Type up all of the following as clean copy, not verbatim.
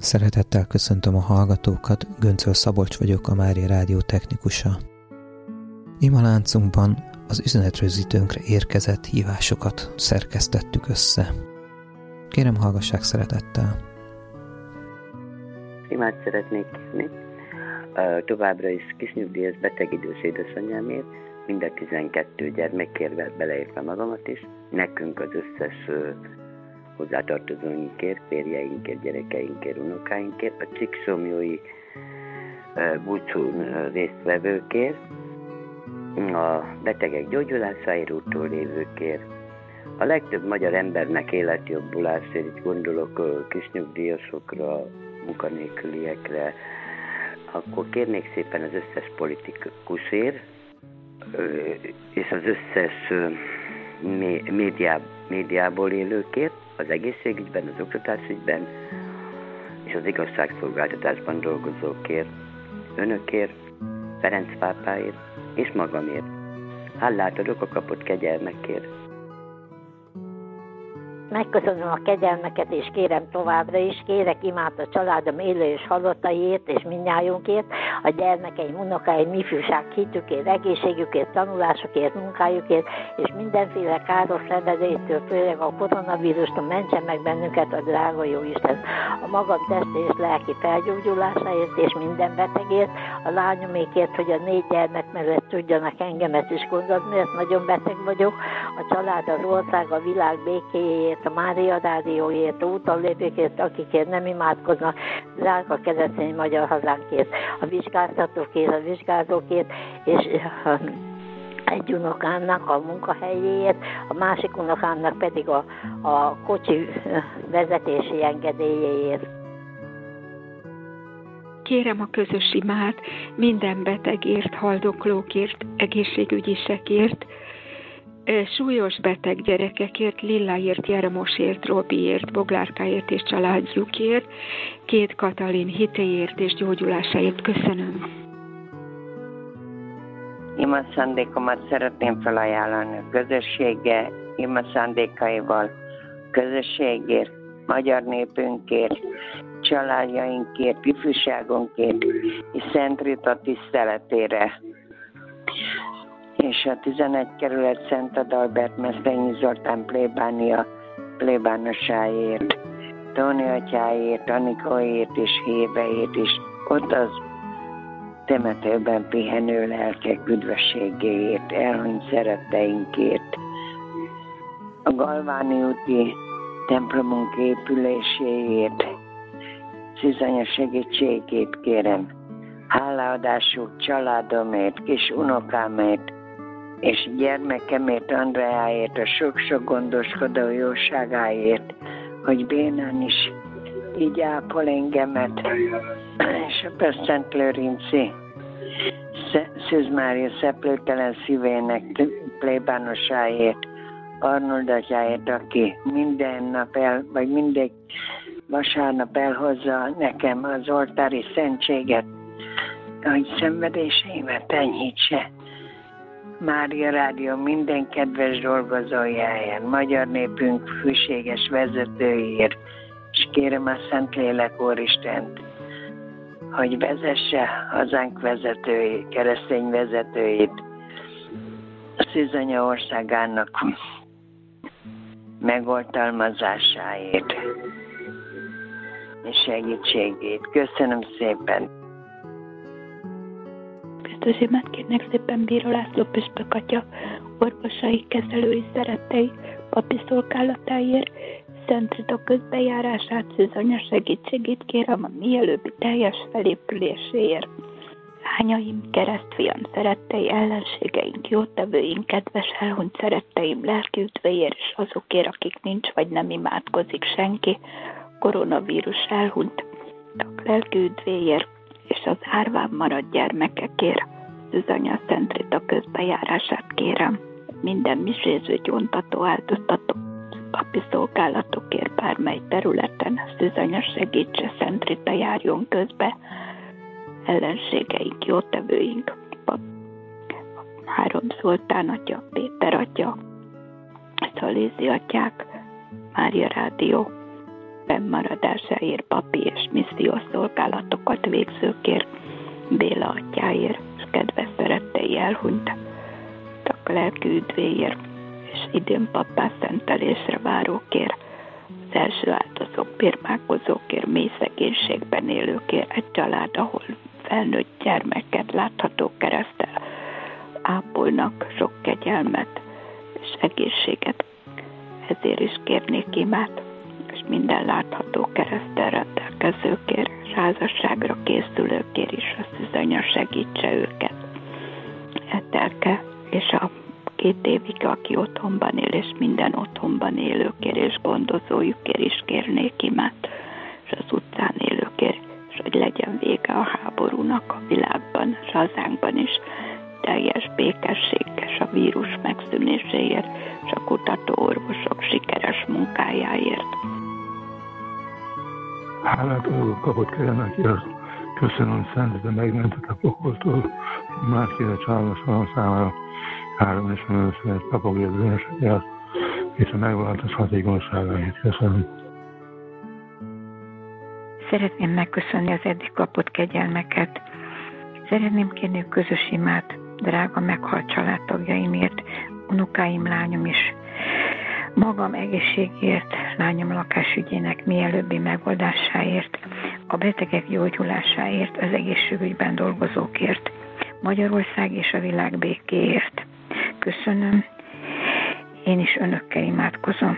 Szeretettel köszöntöm a hallgatókat, Göncöl Szabolcs vagyok, a Mária Rádió technikusa. Ima láncunkban az üzenetrögzítőnkre érkezett hívásokat szerkesztettük össze. Kérem, hallgassák szeretettel. Imát szeretnék kérni. Továbbra is kisnyugdíjas beteg idős édesanyámért, mind a 12 gyermekért, beleértve magamat is, nekünk az összes hozzátartozóinkért, férjeinkért, gyerekeinkért, unokáinkért, a csíksomjói búcsún résztvevőkért, a betegek gyógyulásáért úttól lévőkért, a legtöbb magyar embernek életjobbulásért, gondolok kisnyugdíjasokra, munkanélküliekre, akkor kérnék szépen az összes politikusért, és az összes médiából élőkért, az egészségügyben, az oktatásügyben, és az igazságszolgáltatásban dolgozókért, önökért, Ferenc pápáért, és magamért. Hálát adok a kapott kegyelmekért. Megköszönöm a kegyelmeket, és kérem továbbra is, kérek imát a családom élő és halottaiért, és mindnyájunkért, a gyermekeim, unokáim, ifjúság hitükért, egészségükért, tanulásukért, munkájukért, és mindenféle káros szenvedélytől, főleg a koronavírustól mentsen meg bennünket a drága Jóisten. A magam testi és lelki felgyógyulásáért, és minden betegért, a lányomékért, hogy a 4 gyermek mellett tudjanak engemet is gondozni, mert nagyon beteg vagyok, a család, az ország, a világ békéjéért, a Mária Rádióért, a úton lépőkért, akikért nem imádkoznak, drága keresztény magyar hazánkért, a vizsgáztatókért, a vizsgázókért, és egy unokámnak a munkahelyéért, a másik unokámnak pedig a kocsi vezetési engedélyéért. Kérem a közös imát minden betegért, haldoklókért, egészségügyisekért, súlyos beteg gyerekekért, Lillaért, Jeremosért, Robiért, Boglárkáért és családjukért, 2 Katalin hitéért és gyógyulásáért. Köszönöm. Ima szándékomat szeretném felajánlani a közösséggel, ima szándékaival, közösségért, magyar népünkért, családjainkért, ifjúságunkért és Szent Rita tiszteletére. És a 11 kerület Szent Adalbert Mesztényi Zoltán plébánosáért, Tóni atyáért, Anikóért és Héveért is, ott az temetőben pihenő lelkek üdvösségéért, elhunyt szeretteinkért, a Galváni úti templomunk épüléséért, Szűzanya segítségét kérem, hálaadásuk családomért, kis unokámért, és gyermekemért, Andreáért, a sok-sok gondoskodó jóságáért, hogy bénán is így ápol engemet, és a Szent Lőrinci Szűz Mária szeplőtelen szívének plébánosáért, Arnold atyáért, aki minden nap vagy mindegy vasárnap elhozza nekem az oltári szentséget, hogy szenvedéseimet enyhítse. Mária Rádió minden kedves dolgozójáért, magyar népünk hűséges vezetőiért, és kérem a Szentlélek Úristent, hogy vezesse hazánk vezetői, keresztény vezetőit, a Szűzanya országának megoltalmazásáért és segítségét. Köszönöm szépen! Köszönömet kérnek szépen Bíró László püspök atya, orvosai, kezelői, szerettei, papi szolgálatáért, Szent Rita közbejárását, Szűzanya segítségét kérem a mielőbbi teljes felépüléséért. Lányaim, keresztfiam, szerettei, ellenségeink, jótevőink, kedves elhunyt szeretteim, lelki üdvéért, és azokért, akik nincs vagy nem imádkozik senki, koronavírus elhunyt, lelki üdvéért, és az árván maradt gyermekekért, Szűzanya Szent Rita közbejárását kérem. Minden miséző, gyóntató, áldoztató, papi szolgálatokért bármely területen, Szűzanya segítse, Szent Rita járjon közbe, ellenségeink, jótevőink, Három Zoltán atya, Péter atya, Szalézi atyák, Mária Rádió, fennmaradásáért, papi és missziós szolgálatokat végzőkért, Béla atyáért, és kedves szerettei elhunytak lelki üdvéért, és idén pappá szentelésre várókért, az első áldozók, birmálkozókért, mély szegénységben élőkért, egy család, ahol felnőtt gyermeket látható kereszttel ápolnak, sok kegyelmet és egészséget. Ezért is kérnék imát, és minden látható kereszttel rendelkezőkért, és házasságra készülőkért is a szűzanya segítse őket. Etelke és a 2 évig, aki otthonban él, és minden otthonban élőkért és gondozójukért is kérnék imát, és az utcán élőkért, és hogy legyen vége a háborúnak a világban, és hazánkban is, teljes békesség és a vírus megszűnéséért, és a kutató orvosok sikeres munkájáért. Hálát adok kapott kegyelmekért, köszönöm szent, de megmentett a pokoltól, másképp családos van számára, 3 és először egy papogért bűnösségért, és a megváltás hatékonyságáért. Köszönöm. Szeretném megköszönni az eddig kapott kegyelmeket. Szeretném kérni a közös imát drága meghalt családtagjaimért, unokáim, lányom is. Magam egészségért, lányom lakásügyének mielőbbi megoldásáért, a betegek gyógyulásáért, az egészségügyben dolgozókért, Magyarország és a világ békéért. Köszönöm, én is önökkel imádkozom.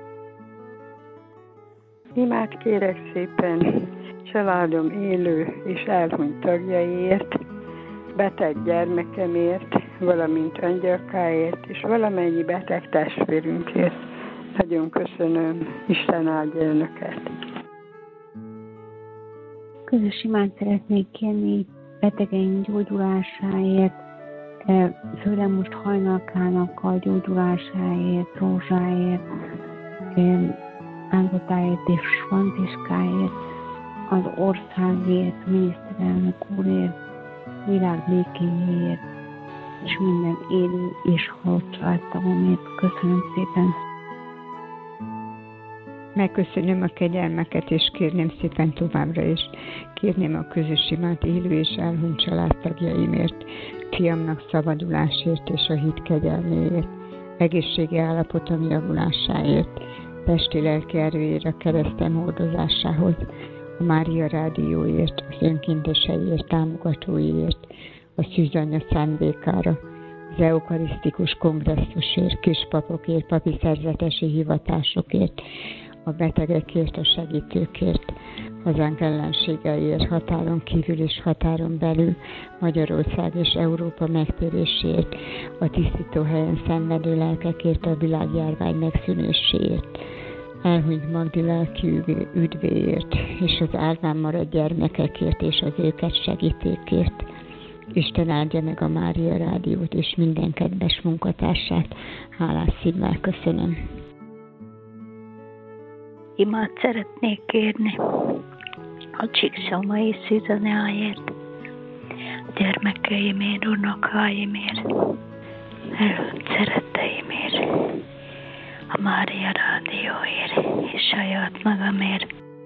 Imát kérek szépen családom élő és elhunyt tagjaiért, beteg gyermekemért, valamint angyalkáért, és valamennyi beteg testvérünkért. Nagyon köszönöm, Isten áldja önöket. Közös imát szeretnék kérni betegeink gyógyulásáért, főleg most hajnalkának a gyógyulásáért, Rózsáért, Ágotáért és Franciskáért, az országért, miniszterelnök úrért, világ békéjéért, és minden élő és halott családtagomért. Köszönöm szépen! Megköszönöm a kegyelmeket, és kérném szépen továbbra is. Kérném a közös imát élő és elhunyt családtagjaimért, fiamnak szabadulásért és a hit kegyelméért, egészségi állapotom javulásáért, testi-lelki erőért a keresztem hordozásához, a Mária Rádióért, az önkénteseiért, támogatóiért, a szűzanya szándékára, az eukarisztikus kongresszusért, kispapokért, papi szerzetesi hivatásokért, a betegekért, a segítőkért, hazánk ellenségeiért, határon kívül és határon belül, Magyarország és Európa megtéréséért, a tisztító helyen szenvedő lelkekért, a világjárvány megszűnéséért, elhunyt Magdi lelki üdvéért, és az árván maradt gyermekekért, és az őket segítőkért. Isten áldja meg a Mária Rádiót és minden kedves munkatársát. Hálás szívvel köszönöm. Imát szeretnék kérni a Csíkszomai Szűzanyáért, gyermekeimért, unokáimért, elhunyt szeretteimért, a Mária Rádióért és saját magamért.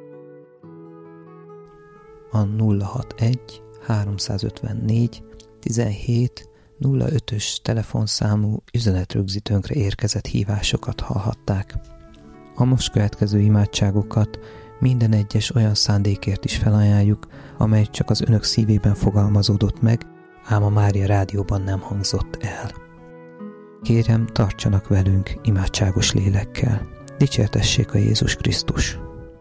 A 061 354 17 05-ös telefonszámú üzenetrögzítőnkre érkezett hívásokat hallhatták. A most következő imádságokat minden egyes olyan szándékért is felajánljuk, amely csak az önök szívében fogalmazódott meg, ám a Mária Rádióban nem hangzott el. Kérem, tartsanak velünk imádságos lélekkel. Dicsértessék a Jézus Krisztus!